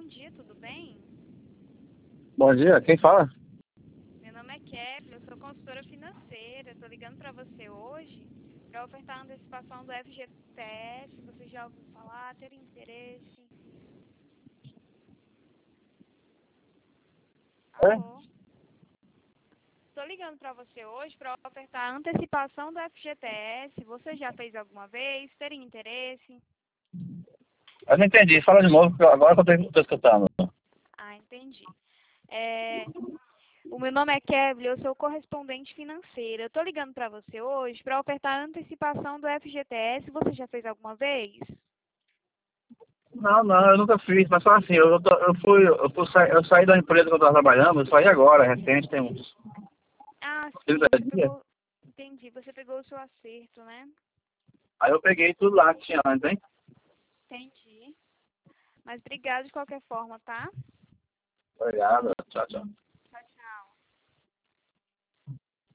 dia, tudo bem? Bom dia, quem fala? Meu nome é Kevin, eu sou consultora financeira. Estou ligando para você hoje para ofertar a antecipação do FGTS. Você já ouviu falar, ter interesse? É? Alô? Estou ligando para você hoje para ofertar a antecipação do FGTS. Você já fez alguma vez? Ter interesse? Eu não entendi, fala de novo, porque agora que eu tô escutando. Ah, entendi. O meu nome é Kevin, eu sou correspondente financeira. Eu estou ligando para você hoje para ofertar a antecipação do FGTS. Você já fez alguma vez? Não, eu nunca fiz, mas só assim, eu saí da empresa que eu estava trabalhando, eu saí agora, recente, tem uns Ah, sim, 30 você dias. pegou. Entendi, você pegou o seu acerto, né? Aí eu peguei tudo lá que tinha antes, hein? Entendi. Mas obrigado de qualquer forma, tá? Obrigado, tchau, tchau.